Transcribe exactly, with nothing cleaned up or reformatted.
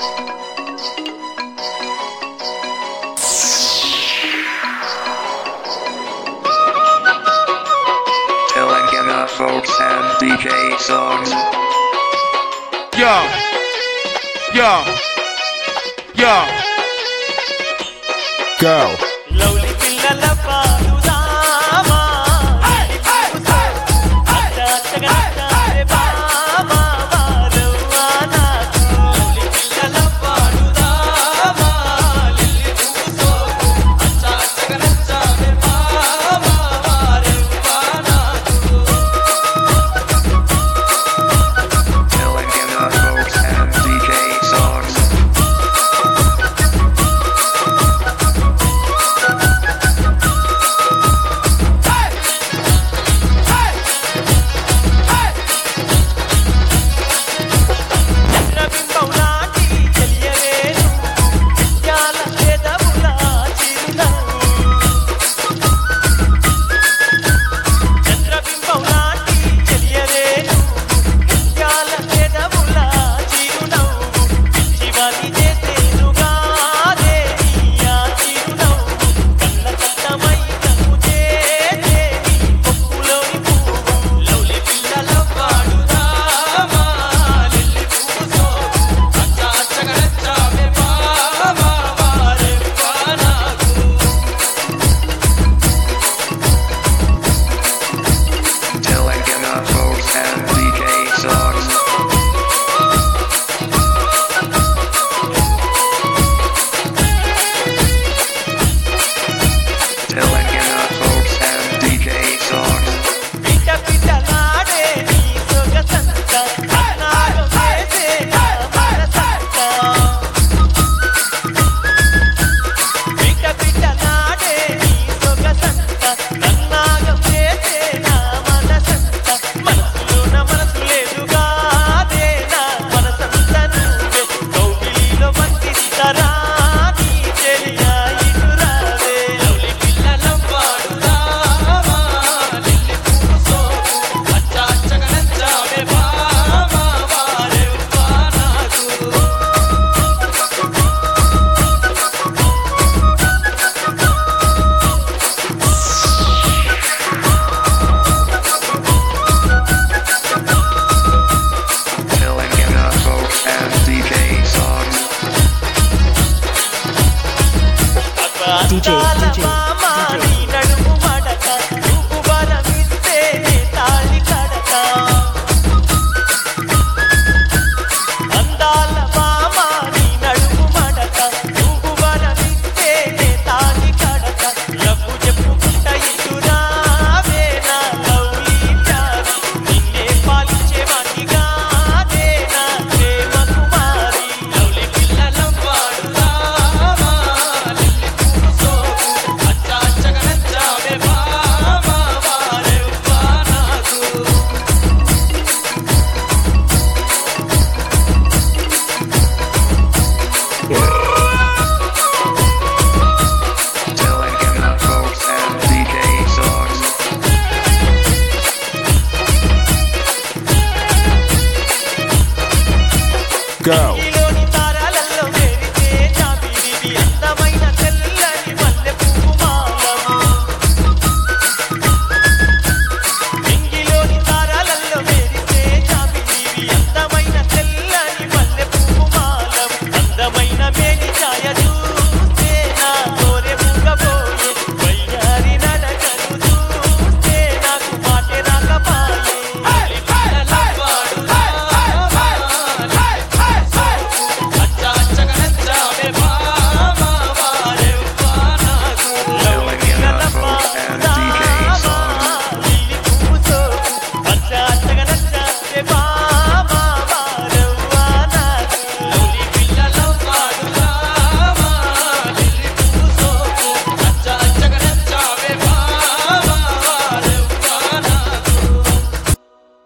Telangana folks and D J songs. Yo, yo, yo. Go. Lovely పిల్లల పాడుదామా అచ్చగా నచ్చావే బామా వారవ్వానా lovely పిల్లల పాడుదామా లిల్లీ పూసో అచ్చగా నచ్చావే బామా వారవ్వానా Telangana folks and D J songs. చంద్రబింబౌలాటి చెలియవేను ముత్యాల చేదవులా చిరునవ్వు చంద్రబింబౌలాటి చెలియవేను ముత్యాల చేదవులా చిరునవ్వు శివాని చేసేనుగా దేవి ఆ చిరునవ్వు కళ్ళ కట్టమై కన్ను చేసేది కొప్పులోని పువ్వు లవ్లీ పిల్లల పాడుదామా లిల్లీ పూసో అచ్చ అచ్చగా నచ్చావే బామా వారెవ్వానా Telangana folks and D J songs. Telangana folks and D J songs. పిట పిటలాడే నీ సొగసంత అన్నాగం చేసే నా మనసంత పిట పిటలాడే నీ సొగసంత అన్నాగం చేసే నా మనసంత మనసులోన మనసు లేదుగా అదే నా మనసంత నువ్వే కౌగిలిలో బంధిస్తారా నీ చెలియా ఇటురావే లవ్లీ పిల్లల పాడుదామా లిల్లీ పూసో అచ్చ అచ్చగా నచ్చావే బామా వారెవ్వానా Telangana folks and D J songs. D J, D J, మామా D J. నీ నడుము మడక నువ్వు వరమిస్తే నే తాళి కడక అందాల మామా నీ నడుము మడక నువ్వు వరమిస్తే నే తాళి కడక లవ్వు చెప్పుకుంట ఇటురావే నా లవ్లీ ప్యారి నిన్నే పాలించే వాణిగా నే నా ప్రేమ కుమారి లవ్లీ పిల్లల పాడుదామా లిల్లీ పూసో అచ్చ అచ్చగా నచ్చావే బామా వారెవ్వానా Yeah.